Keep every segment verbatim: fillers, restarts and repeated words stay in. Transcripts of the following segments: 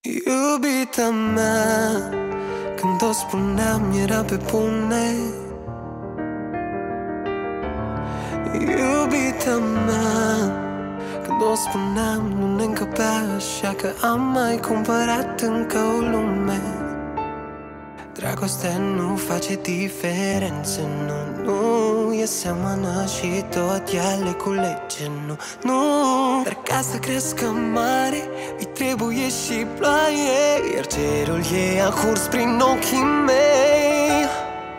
Iubita mea, când o spuneam era pe bune. Iubita mea, când o spuneam nu ne încăpea, așa că am mai cumpărat încă o lume. Dragostea nu face diferență, nu, nu e seamănă și tot ea le culege, nu, nu. Dar ca să crească mare, îi trebuie și ploaie, iar cerul ei a curs prin ochii mei.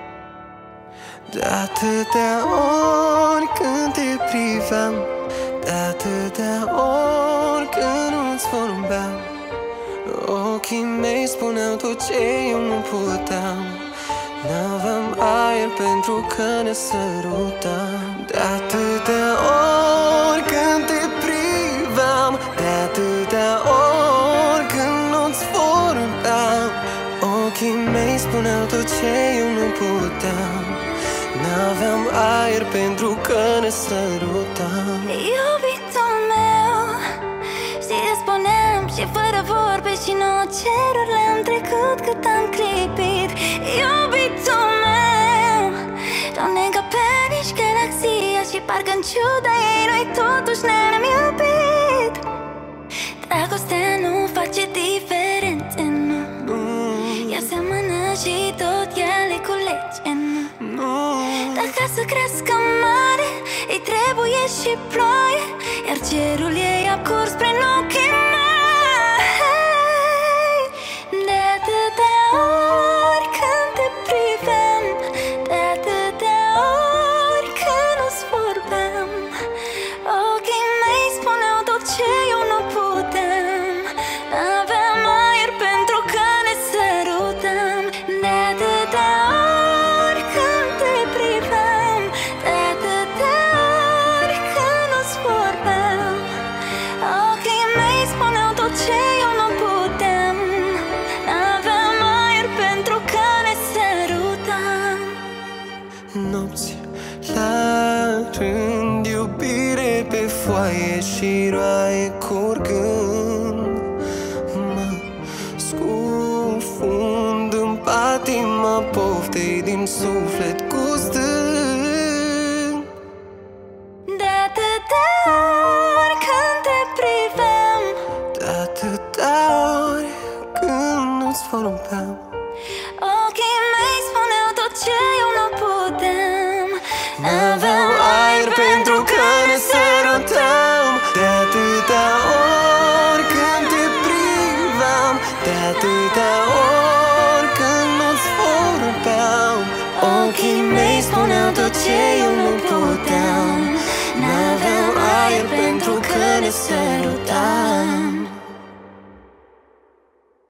De atâtea ori când te priveam, de atâtea ori când nu-ți vorbeam, ochii mei spuneau tot ce eu nu puteam. N-aveam aer pentru că ne sărutam. De atâtea ori când te priveam, de atâtea ori când nu-ți vorbeam, ochii mei spuneau tot ce eu nu puteam. N-aveam aer pentru că ne sărutam. Iubitul meu, și spuneam și fără vorbe și nouă ceruri le-am trecut cât am clipit. Iubitul meu, Doamne, încăpe nici galaxia și parcă în ciuda ei noi totuși ne-am iubit. Dragostea nu face diferențe, nu, Nu, ea seamănă și tot ea le culege, nu, nu. dar ca să crească mare, îi trebuie și ploaie, iar cerul ei a curs prin ochii mei. De atâtea ori când te priveam, de atâtea ori când nu-ți vorbeam, ochii mei spuneau tot ce eu nu puteam. N-aveam aer pentru că ne sărutam. De atâtea ori când te priveam, de atâtea ori când nu-ți vorbeam, ochii mei spuneau tot ce eu nu puteam. N-aveam aer pentru că ne sărutam. Nopți la rând, iubire pe foaie și roaie curgând, mă scufund în patima poftei din suflet gustând. De atâtea ori când te priveam, De atâtea ori când nu-ți vorbeam, ochii mei spuneau tot ce eu nu puteam. n-aveam aer pentru că ne sărutam. De atâtea ori când te priveam, de atâtea ori când nu-ți vorbeam, ochii mei spuneau tot ce eu nu puteam. N-aveam aer pentru că ne sărutam.